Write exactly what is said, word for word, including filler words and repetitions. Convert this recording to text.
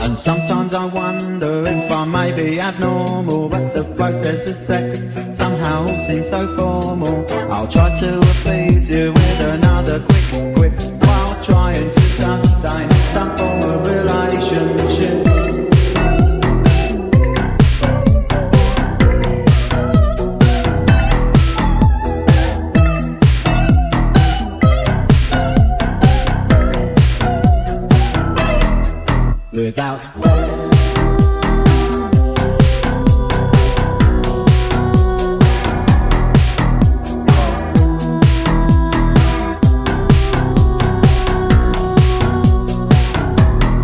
And sometimes I wonder if I may be abnormal, but the process of sex somehow seems so formal. I'll try to appease you with another quick quip while trying to sustain some form of relationship. Without